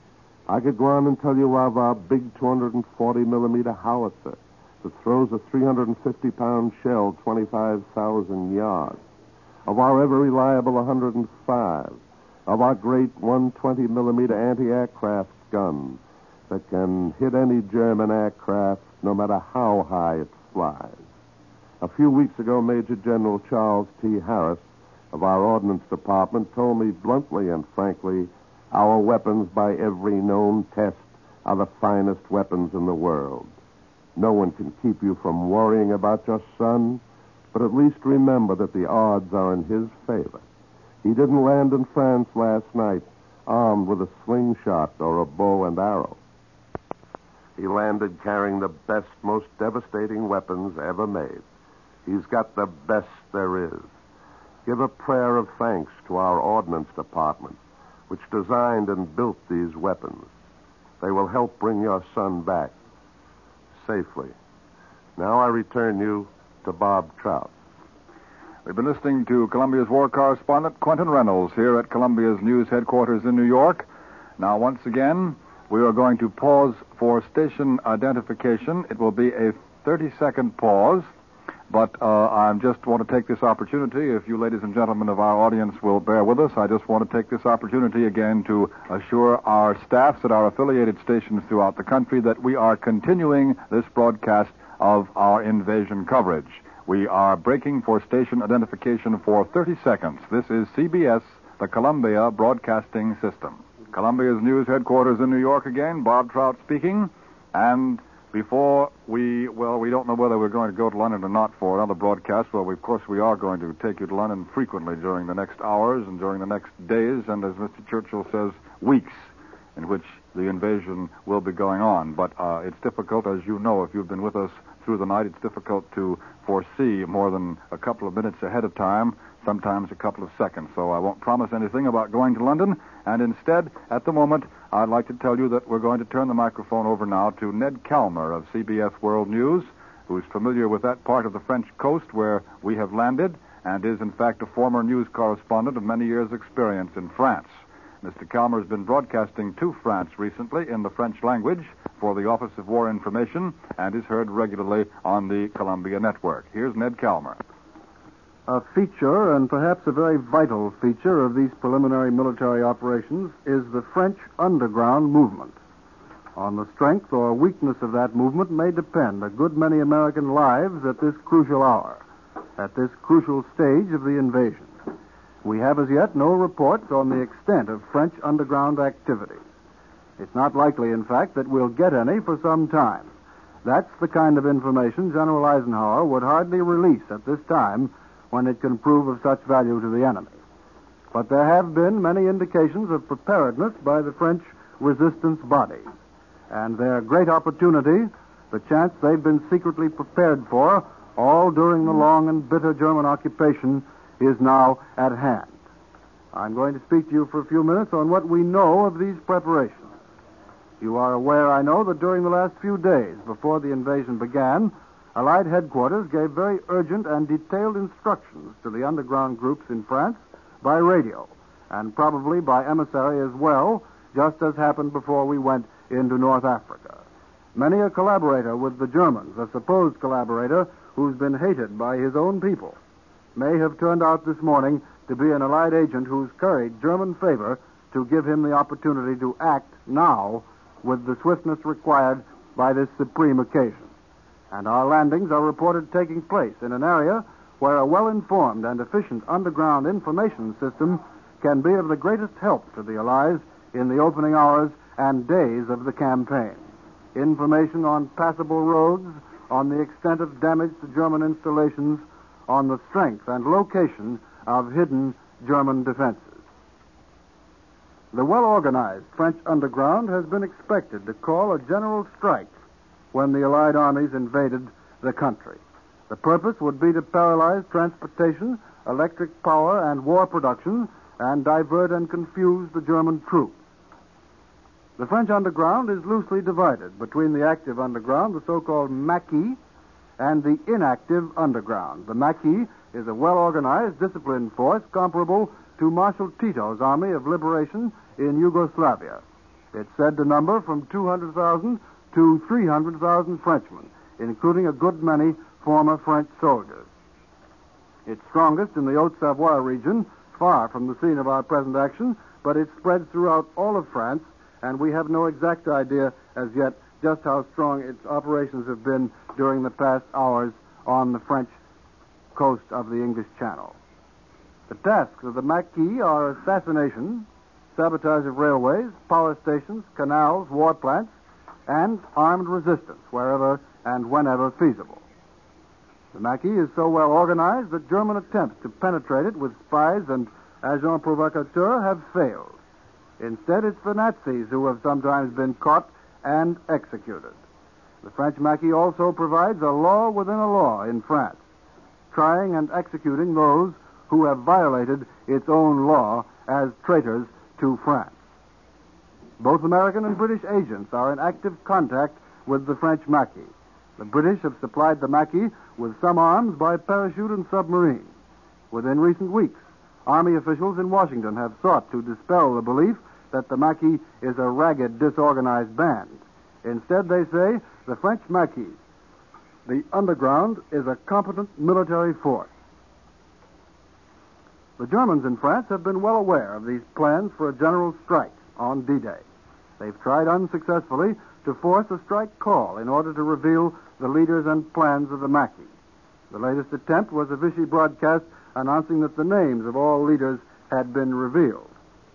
I could go on and tell you of our big two hundred forty millimeter howitzer that throws a three hundred fifty pound shell twenty-five thousand yards, of our ever reliable one hundred five, of our great one twenty millimeter anti-aircraft gun that can hit any German aircraft no matter how high it flies. A few weeks ago, Major General Charles T. Harris of our Ordnance Department told me bluntly and frankly, our weapons by every known test are the finest weapons in the world. No one can keep you from worrying about your son, but at least remember that the odds are in his favor. He didn't land in France last night armed with a slingshot or a bow and arrow. He landed carrying the best, most devastating weapons ever made. He's got the best there is. Give a prayer of thanks to our Ordnance Department, which designed and built these weapons. They will help bring your son back safely. Now I return you to Bob Trout. We've been listening to Columbia's war correspondent, Quentin Reynolds, here at Columbia's news headquarters in New York. Now, once again, we are going to pause for station identification. It will be a thirty-second pause, but uh, I just want to take this opportunity, if you ladies and gentlemen of our audience will bear with us, I just want to take this opportunity again to assure our staffs at our affiliated stations throughout the country that we are continuing this broadcast of our invasion coverage. We are breaking for station identification for thirty seconds. This is C B S, the Columbia Broadcasting System. Columbia's news headquarters in New York again, Bob Trout speaking. And before we, well, we don't know whether we're going to go to London or not for another broadcast. Well, we, of course, we are going to take you to London frequently during the next hours and during the next days, and as Mister Churchill says, weeks in which the invasion will be going on. But uh, it's difficult, as you know, if you've been with us through the night, it's difficult to foresee more than a couple of minutes ahead of time, sometimes a couple of seconds. So I won't promise anything about going to London. And instead, at the moment, I'd like to tell you that we're going to turn the microphone over now to Ned Calmer of C B S World News, who's familiar with that part of the French coast where we have landed and is, in fact, a former news correspondent of many years' experience in France. Mister Calmer has been broadcasting to France recently in the French language for the Office of War Information and is heard regularly on the Columbia Network. Here's Ned Calmer. A feature, and perhaps a very vital feature, of these preliminary military operations is the French underground movement. On the strength or weakness of that movement may depend a good many American lives at this crucial hour, at this crucial stage of the invasion. We have as yet no reports on the extent of French underground activity. It's not likely, in fact, that we'll get any for some time. That's the kind of information General Eisenhower would hardly release at this time when it can prove of such value to the enemy. But there have been many indications of preparedness by the French resistance bodies. And their great opportunity, the chance they've been secretly prepared for, all during the long and bitter German occupation, is now at hand. I'm going to speak to you for a few minutes on what we know of these preparations. You are aware, I know, that during the last few days before the invasion began, Allied headquarters gave very urgent and detailed instructions to the underground groups in France by radio, and probably by emissary as well, just as happened before we went into North Africa. Many a collaborator with the Germans, a supposed collaborator who's been hated by his own people, may have turned out this morning to be an Allied agent who's curried German favor to give him the opportunity to act now with the swiftness required by this supreme occasion. And our landings are reported taking place in an area where a well-informed and efficient underground information system can be of the greatest help to the Allies in the opening hours and days of the campaign. Information on passable roads, on the extent of damage to German installations, on the strength and location of hidden German defenses. The well-organized French underground has been expected to call a general strike when the Allied armies invaded the country. The purpose would be to paralyze transportation, electric power, and war production, and divert and confuse the German troops. The French underground is loosely divided between the active underground, the so-called Maquis, and the inactive underground. The Maquis is a well-organized, disciplined force comparable to Marshal Tito's Army of Liberation in Yugoslavia. It's said to number from two hundred thousand to three hundred thousand Frenchmen, including a good many former French soldiers. It's strongest in the Haute-Savoie region, far from the scene of our present action, but it spreads throughout all of France, and we have no exact idea as yet just how strong its operations have been during the past hours on the French coast of the English Channel. The tasks of the Maquis are assassination, sabotage of railways, power stations, canals, war plants, and armed resistance wherever and whenever feasible. The Maquis is so well organized that German attempts to penetrate it with spies and agents provocateurs have failed. Instead, it's the Nazis who have sometimes been caught and executed. The French Maquis also provides a law within a law in France, trying and executing those who have violated its own law as traitors to France. Both American and British agents are in active contact with the French Maquis. The British have supplied the Maquis with some arms by parachute and submarine. Within recent weeks, Army officials in Washington have sought to dispel the belief that the Maquis is a ragged, disorganized band. Instead, they say, the French Maquis, the underground, is a competent military force. The Germans in France have been well aware of these plans for a general strike on D-Day. They've tried unsuccessfully to force a strike call in order to reveal the leaders and plans of the Maquis. The latest attempt was a Vichy broadcast announcing that the names of all leaders had been revealed.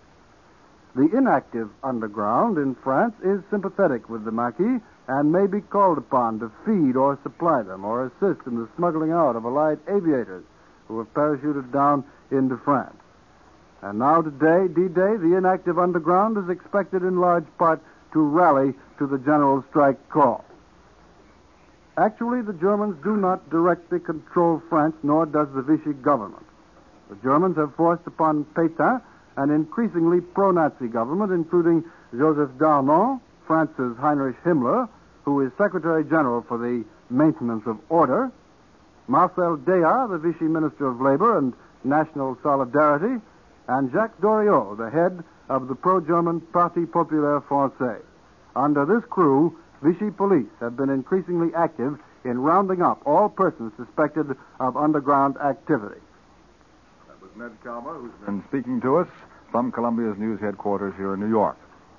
The inactive underground in France is sympathetic with the Maquis and may be called upon to feed or supply them or assist in the smuggling out of Allied aviators who have parachuted down into France. And now today, D-Day, the inactive underground is expected in large part to rally to the general strike call. Actually, the Germans do not directly control France, nor does the Vichy government. The Germans have forced upon Pétain an increasingly pro-Nazi government, including Joseph Darmon, France's Heinrich Himmler, who is Secretary General for the Maintenance of Order, Marcel Déat, the Vichy Minister of Labor and National Solidarity, and Jacques Doriot, the head of the pro-German Parti Populaire Français. Under this crew, Vichy police have been increasingly active in rounding up all persons suspected of underground activity. That was Ned Calmer, who's been speaking to us from Columbia's news headquarters here in New York.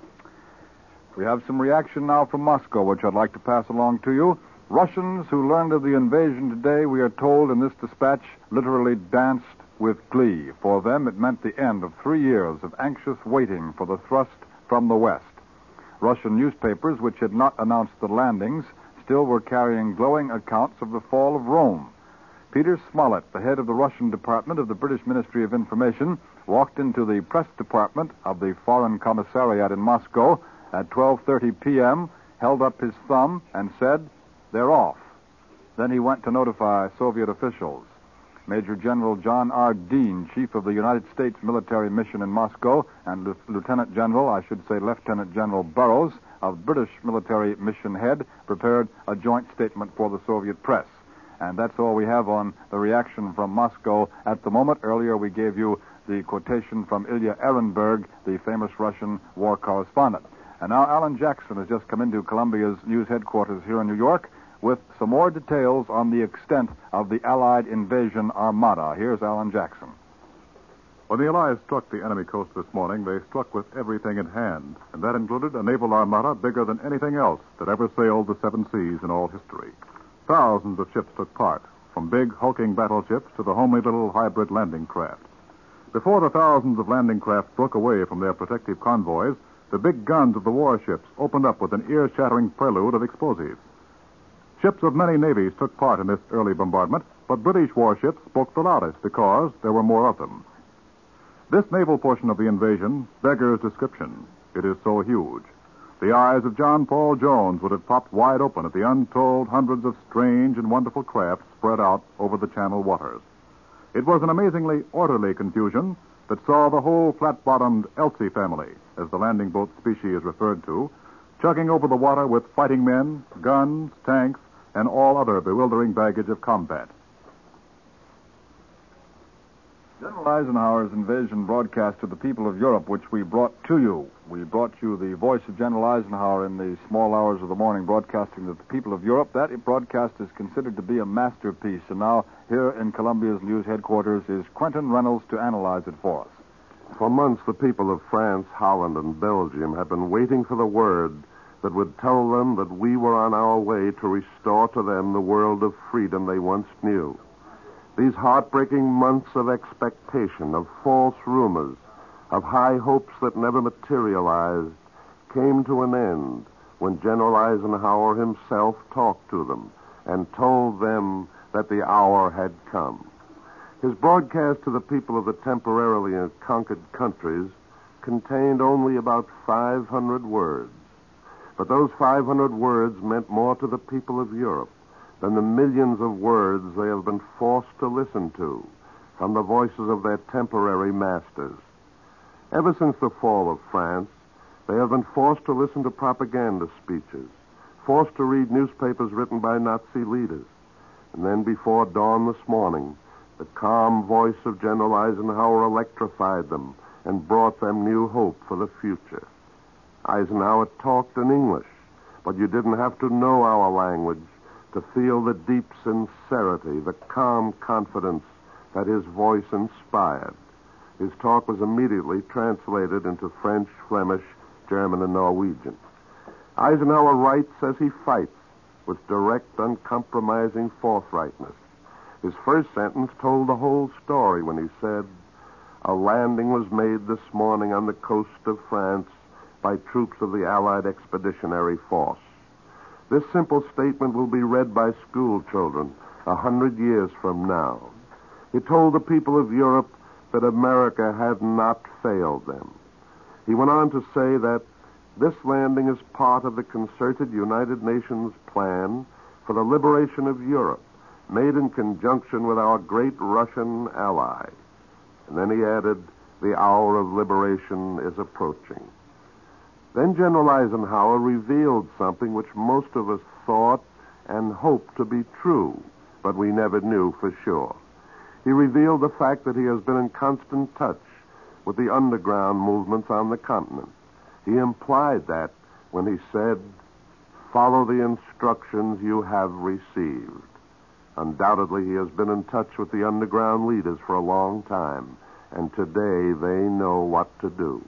We have some reaction now from Moscow, which I'd like to pass along to you. Russians who learned of the invasion today, we are told in this dispatch, literally danced with glee. For them, it meant the end of three years of anxious waiting for the thrust from the West. Russian newspapers, which had not announced the landings, still were carrying glowing accounts of the fall of Rome. Peter Smollett, the head of the Russian department of the British Ministry of Information, walked into the press department of the Foreign Commissariat in Moscow at twelve thirty p.m., held up his thumb, and said, "They're off." Then he went to notify Soviet officials. Major General John R. Dean, chief of the United States military mission in Moscow, and L- Lieutenant General, I should say Lieutenant General Burroughs, of British military mission head, prepared a joint statement for the Soviet press. And that's all we have on the reaction from Moscow at the moment. Earlier we gave you the quotation from Ilya Ehrenberg, the famous Russian war correspondent. And now Alan Jackson has just come into Columbia's news headquarters here in New York with some more details on the extent of the Allied invasion armada. Here's Alan Jackson. When the Allies struck the enemy coast this morning, they struck with everything in hand, and that included a naval armada bigger than anything else that ever sailed the seven seas in all history. Thousands of ships took part, from big, hulking battleships to the homely little hybrid landing craft. Before the thousands of landing craft broke away from their protective convoys, the big guns of the warships opened up with an ear-shattering prelude of explosives. Ships of many navies took part in this early bombardment, but British warships spoke the loudest because there were more of them. This naval portion of the invasion beggars description. It is so huge. The eyes of John Paul Jones would have popped wide open at the untold hundreds of strange and wonderful craft spread out over the Channel waters. It was an amazingly orderly confusion that saw the whole flat-bottomed Elsie family, as the landing boat species is referred to, chugging over the water with fighting men, guns, tanks, and all other bewildering baggage of combat. General Eisenhower's invasion broadcast to the people of Europe, which we brought to you. We brought you the voice of General Eisenhower in the small hours of the morning, broadcasting to the people of Europe. That broadcast is considered to be a masterpiece, and now here in Columbia's news headquarters is Quentin Reynolds to analyze it for us. For months, the people of France, Holland, and Belgium had been waiting for the word that would tell them that we were on our way to restore to them the world of freedom they once knew. These heartbreaking months of expectation, of false rumors, of high hopes that never materialized, came to an end when General Eisenhower himself talked to them and told them that the hour had come. His broadcast to the people of the temporarily conquered countries contained only about five hundred words. But those five hundred words meant more to the people of Europe than the millions of words they have been forced to listen to from the voices of their temporary masters. Ever since the fall of France, they have been forced to listen to propaganda speeches, forced to read newspapers written by Nazi leaders. And then before dawn this morning, the calm voice of General Eisenhower electrified them and brought them new hope for the future. Eisenhower talked in English, but you didn't have to know our language to feel the deep sincerity, the calm confidence that his voice inspired. His talk was immediately translated into French, Flemish, German, and Norwegian. Eisenhower writes as he fights, with direct, uncompromising forthrightness. His first sentence told the whole story when he said, "A landing was made this morning on the coast of France by troops of the Allied Expeditionary Force." This simple statement will be read by school children a hundred years from now. It told the people of Europe that America had not failed them. He went on to say that this landing is part of the concerted United Nations plan for the liberation of Europe, made in conjunction with our great Russian ally. And then he added, the hour of liberation is approaching. Then General Eisenhower revealed something which most of us thought and hoped to be true, but we never knew for sure. He revealed the fact that he has been in constant touch with the underground movements on the continent. He implied that when he said, "Follow the instructions you have received." Undoubtedly, he has been in touch with the underground leaders for a long time, and today they know what to do.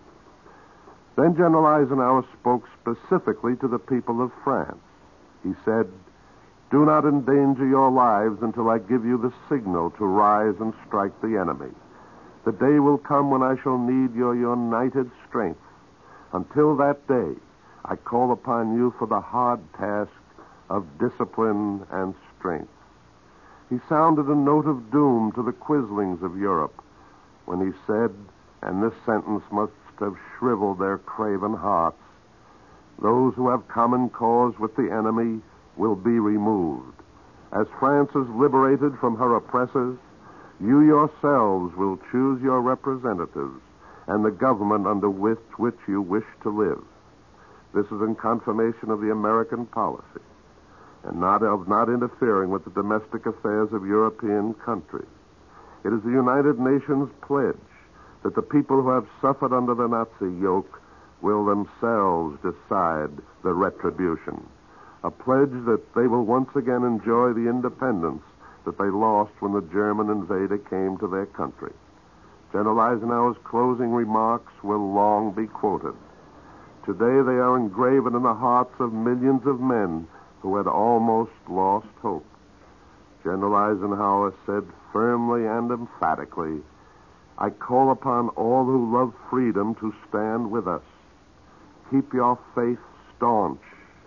Then General Eisenhower spoke specifically to the people of France. He said, "Do not endanger your lives until I give you the signal to rise and strike the enemy. The day will come when I shall need your united strength. Until that day, I call upon you for the hard task of discipline and strength." He sounded a note of doom to the quislings of Europe when he said, and this sentence must have shriveled their craven hearts, "Those who have common cause with the enemy will be removed. As France is liberated from her oppressors, you yourselves will choose your representatives and the government under which, which you wish to live." This is in confirmation of the American policy and not of not interfering with the domestic affairs of European countries. It is the United Nations pledge that the people who have suffered under the Nazi yoke will themselves decide the retribution. A pledge that they will once again enjoy the independence that they lost when the German invader came to their country. General Eisenhower's closing remarks will long be quoted. Today they are engraven in the hearts of millions of men who had almost lost hope. General Eisenhower said firmly and emphatically, "I call upon all who love freedom to stand with us. Keep your faith staunch.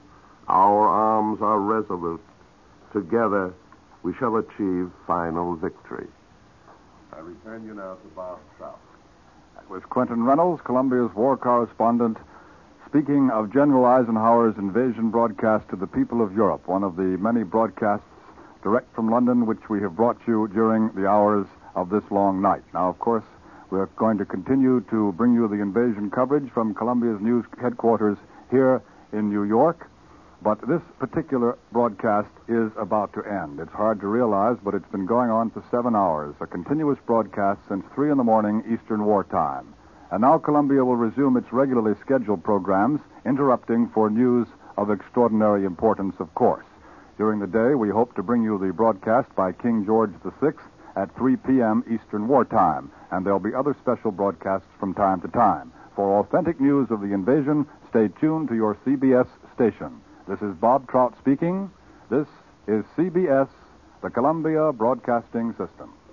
Our arms are resolute. Together we shall achieve final victory." I return you now to Bob Trout. That was Quentin Reynolds, Columbia's war correspondent, speaking of General Eisenhower's invasion broadcast to the people of Europe, one of the many broadcasts direct from London which we have brought you during the hours of this long night. Now, of course, we're going to continue to bring you the invasion coverage from Columbia's news headquarters here in New York. But this particular broadcast is about to end. It's hard to realize, but it's been going on for seven hours, a continuous broadcast since three in the morning Eastern War Time. And now Columbia will resume its regularly scheduled programs, interrupting for news of extraordinary importance, of course. During the day, we hope to bring you the broadcast by King George the Sixth at three p.m. Eastern Wartime. And there'll be other special broadcasts from time to time. For authentic news of the invasion, stay tuned to your C B S station. This is Bob Trout speaking. This is C B S, the Columbia Broadcasting System.